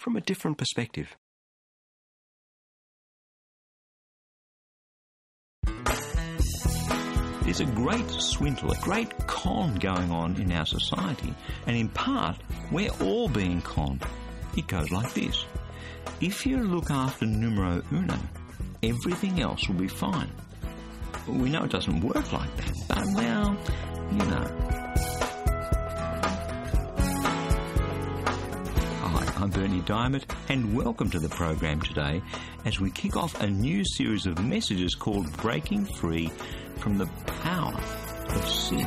from a different perspective. There's a great swindle, a great con going on in our society, and in part, we're all being conned. It goes like this. If you look after numero uno, everything else will be fine. We know it doesn't work like that, but, well, you know. Hi, I'm Bernie Diamond, and welcome to the program today as we kick off a new series of messages called Breaking Free from the Power of Sin.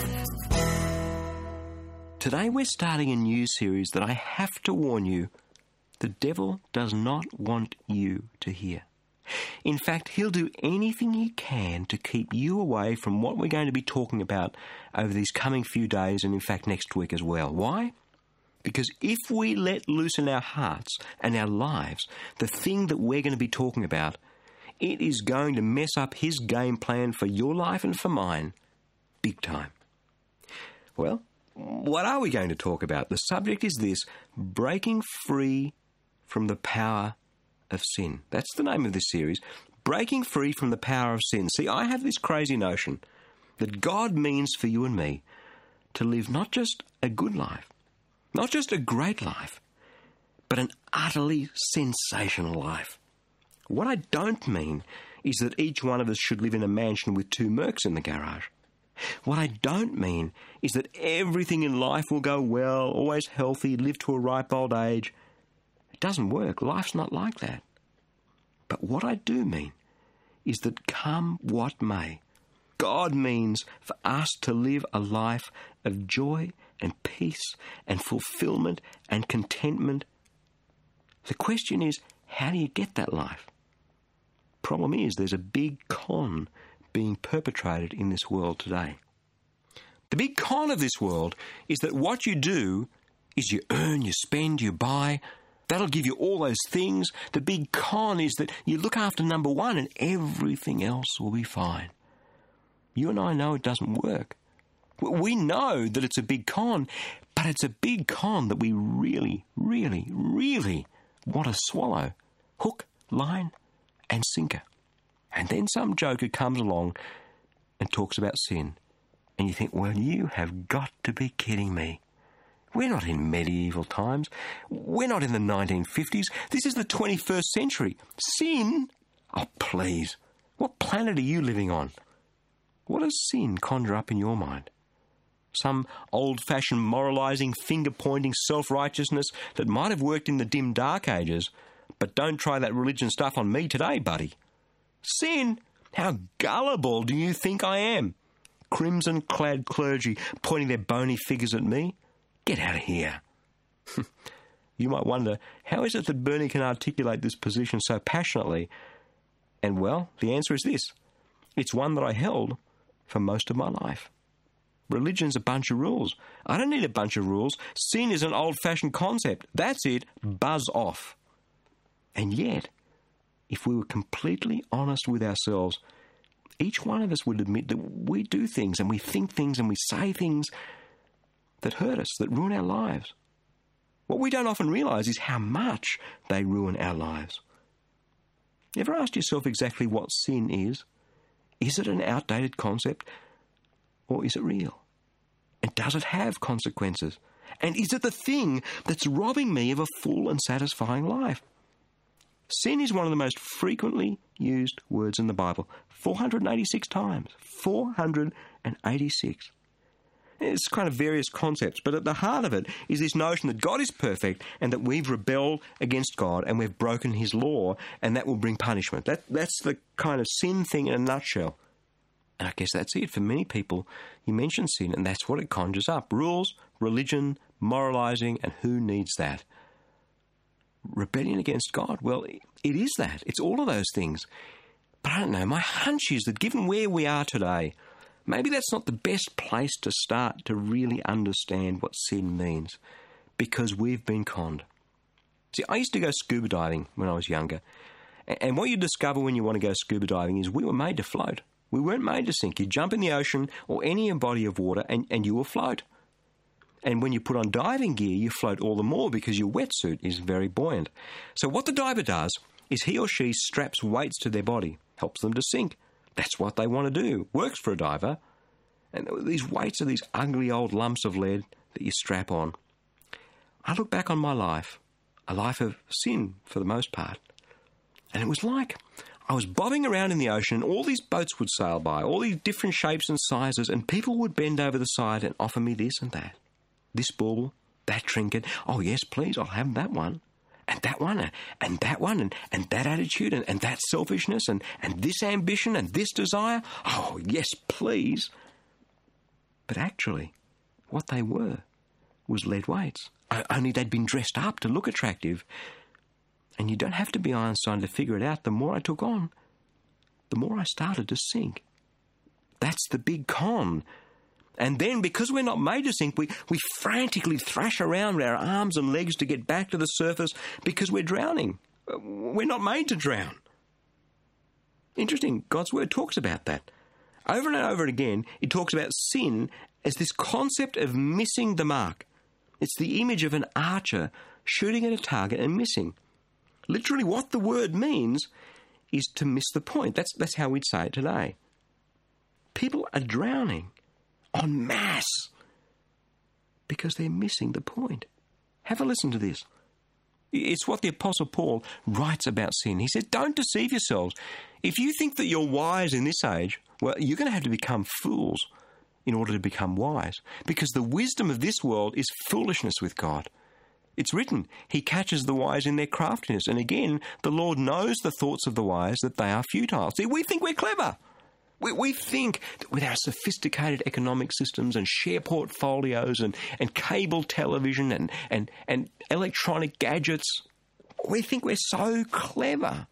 Today we're starting a new series that I have to warn you, the devil does not want you to hear. In fact, he'll do anything he can to keep you away from what we're going to be talking about over these coming few days and in fact next week as well. Why? Because if we let loose in our hearts and our lives the thing that we're going to be talking about, it is going to mess up his game plan for your life and for mine big time. Well, what are we going to talk about? The subject is this: breaking free from the power of sin. That's the name of this series, Breaking Free from the Power of Sin. See, I have this crazy notion that God means for you and me to live not just a good life, not just a great life, but an utterly sensational life. What I don't mean is that each one of us should live in a mansion with 2 Mercs in the garage. What I don't mean is that everything in life will go well, always healthy, live to a ripe old age. It doesn't work. Life's not like that. But what I do mean is that come what may, God means for us to live a life of joy and peace and fulfillment and contentment. The question is, how do you get that life? Problem is, there's a big con being perpetrated in this world today. The big con of this world is that what you do is you earn, you spend, you buy. That'll give you all those things. The big con is that you look after number one and everything else will be fine. You and I know it doesn't work. We know that it's a big con, but it's a big con that we really, really, really want to swallow. Hook, line, and sinker. And then some joker comes along and talks about sin. And you think, well, you have got to be kidding me. We're not in medieval times. We're not in the 1950s. This is the 21st century. Sin? Oh, please. What planet are you living on? What does sin conjure up in your mind? Some old-fashioned moralising, finger-pointing self-righteousness that might have worked in the dim dark ages, but don't try that religion stuff on me today, buddy. Sin? How gullible do you think I am? Crimson-clad clergy pointing their bony fingers at me? Get out of here. You might wonder, how is it that Bernie can articulate this position so passionately? And well, the answer is this. It's one that I held for most of my life. Religion's a bunch of rules. I don't need a bunch of rules. Sin is an old-fashioned concept. That's it. Buzz off. And yet, if we were completely honest with ourselves, each one of us would admit that we do things and we think things and we say things that hurt us, that ruin our lives. What we don't often realise is how much they ruin our lives. Ever asked yourself exactly what sin is? Is it an outdated concept or is it real? And does it have consequences? And is it the thing that's robbing me of a full and satisfying life? Sin is one of the most frequently used words in the Bible. 486 times. 486. It's kind of various concepts, but at the heart of it is this notion that God is perfect and that we've rebelled against God and we've broken his law and that will bring punishment. That's the kind of sin thing in a nutshell. And I guess that's it. For many people, you mention sin and that's what it conjures up. Rules, religion, moralising, and who needs that? Rebellion against God, well, it is that. It's all of those things. But I don't know, my hunch is that given where we are today, maybe that's not the best place to start to really understand what sin means, because we've been conned. See, I used to go scuba diving when I was younger, and what you discover when you want to go scuba diving is we were made to float. We weren't made to sink. You jump in the ocean or any body of water and you will float. And when you put on diving gear, you float all the more because your wetsuit is very buoyant. So what the diver does is he or she straps weights to their body, helps them to sink. That's what they want to do. Works for a diver. And these weights are these ugly old lumps of lead that you strap on. I look back on my life, a life of sin for the most part, and it was like I was bobbing around in the ocean and all these boats would sail by, all these different shapes and sizes, and people would bend over the side and offer me this and that. This bauble, that trinket. Oh, yes, please, I'll have that one. And that one, and that one, and that attitude, and that selfishness, and this ambition, and this desire. Oh, yes, please. But actually, what they were was lead weights. Only they'd been dressed up to look attractive. And you don't have to be Einstein to figure it out. The more I took on, the more I started to sink. That's the big con. And then, because we're not made to sink, we frantically thrash around with our arms and legs to get back to the surface because we're drowning. We're not made to drown. Interesting, God's Word talks about that. Over and over again, it talks about sin as this concept of missing the mark. It's the image of an archer shooting at a target and missing. Literally what the word means is to miss the point. That's how we'd say it today. People are drowning en masse because they're missing the point. Have a listen to this. It's what the Apostle Paul writes about sin. He said, don't deceive yourselves. If you think that you're wise in this age, well, you're going to have to become fools in order to become wise, because the wisdom of this world is foolishness with God. It's written, he catches the wise in their craftiness. And again, the Lord knows the thoughts of the wise, that they are futile. See, we think we're clever. We think that with our sophisticated economic systems and share portfolios and cable television and electronic gadgets, we think we're so clever.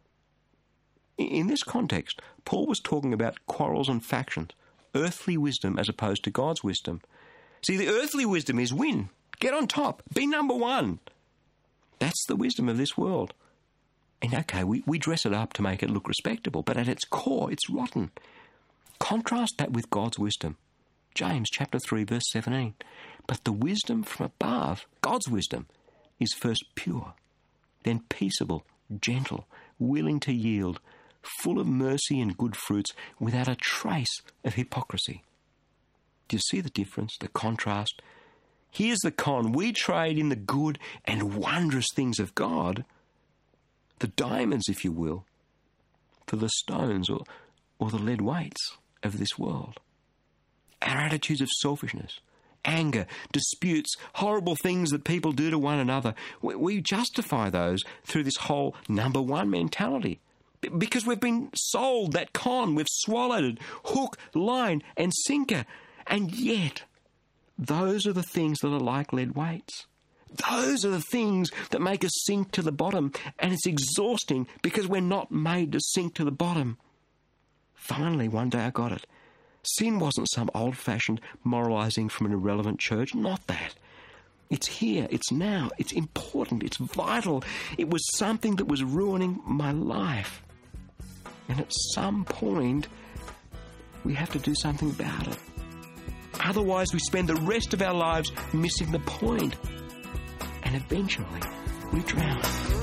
In this context, Paul was talking about quarrels and factions, earthly wisdom as opposed to God's wisdom. See, the earthly wisdom is win. Get on top. Be number one. That's the wisdom of this world. And okay, we dress it up to make it look respectable, but at its core, it's rotten. Contrast that with God's wisdom. James chapter 3, verse 17. But the wisdom from above, God's wisdom, is first pure, then peaceable, gentle, willing to yield, full of mercy and good fruits, without a trace of hypocrisy. Do you see the difference, the contrast? Here's the con. We trade in the good and wondrous things of God, the diamonds, if you will, for the stones or the lead weights of this world. Our attitudes of selfishness, anger, disputes, horrible things that people do to one another, we justify those through this whole number one mentality. Because we've been sold that con, we've swallowed it, hook, line and sinker. And yet, those are the things that are like lead weights. Those are the things that make us sink to the bottom, and it's exhausting because we're not made to sink to the bottom. Finally, one day I got it. Sin wasn't some old-fashioned moralising from an irrelevant church. Not that. It's here, it's now, it's important, it's vital. It was something that was ruining my life. And at some point, we have to do something about it. Otherwise, we spend the rest of our lives missing the point. And eventually, we drown.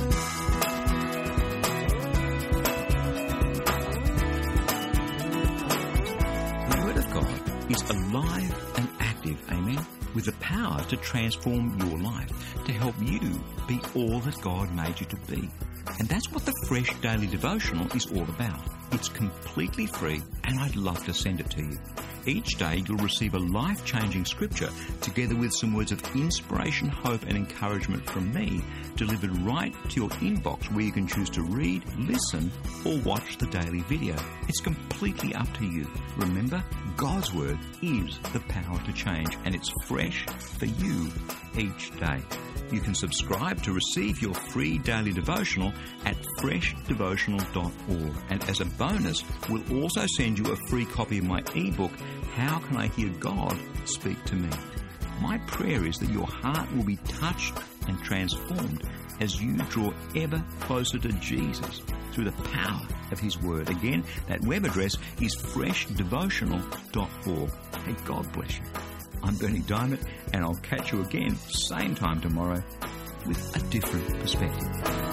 The Word of God is alive and active, amen, with the power to transform your life, to help you be all that God made you to be. And that's what the Fresh Daily Devotional is all about. It's completely free, and I'd love to send it to you. Each day you'll receive a life-changing scripture together with some words of inspiration, hope and encouragement from me, delivered right to your inbox, where you can choose to read, listen or watch the daily video. It's completely up to you. Remember, God's Word is the power to change, and it's fresh for you each day. You can subscribe to receive your free daily devotional at freshdevotional.org. And as a bonus, we'll also send you a free copy of my ebook, How Can I Hear God Speak to Me? My prayer is that your heart will be touched and transformed as you draw ever closer to Jesus through the power of His Word. Again, that web address is freshdevotional.org. Hey, God bless you. I'm Bernie Diamond, and I'll catch you again, same time tomorrow, with a different perspective.